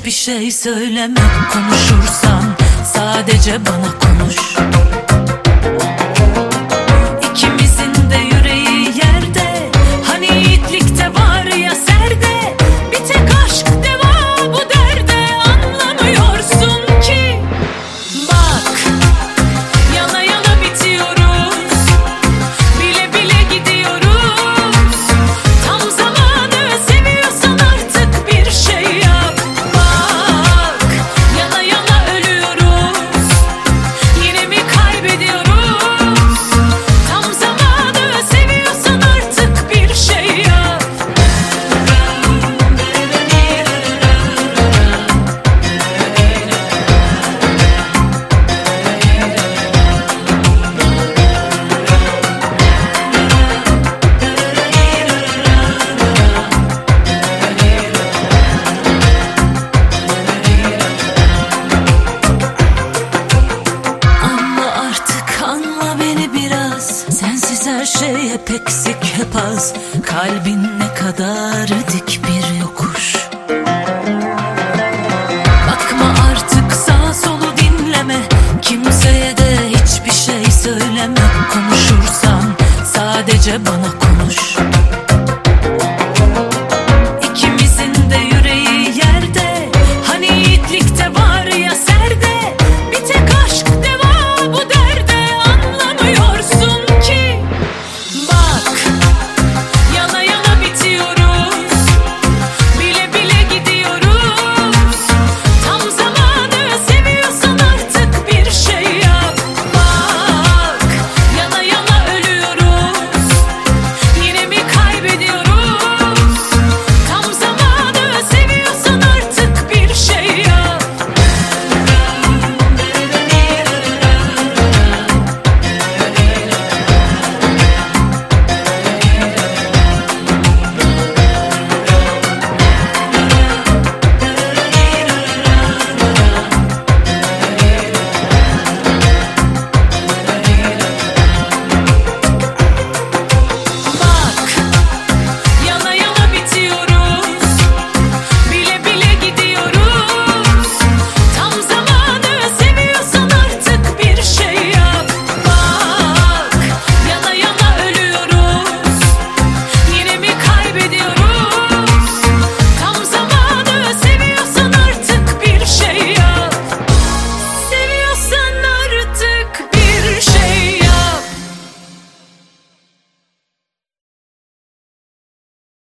hiçbir şey söyleme. Konuşursan sadece bana konuş. İkimizin de yüreği yerde, hani yiğitlikte var ya serde. Bir tek aşk deva bu derde, anlamıyorsun ki. Bak, yana yana bitiyoruz, bile bile gidiyoruz. Tam zamanı, seviyorsan artık bir şey yap. Bak, yana yana ölüyoruz, yine mi kaybediyoruz? Tam zamanı, seviyorsan artık bir şey yap. Anla artık, anla beni biraz. Sensiz her şey hep eksik, hep az. Kalbin ne kadar dik bir yokuş. Bakma artık, sağ solu dinleme. Kimseye de hiçbir şey söyleme. Konuşursan sadece bana konuş.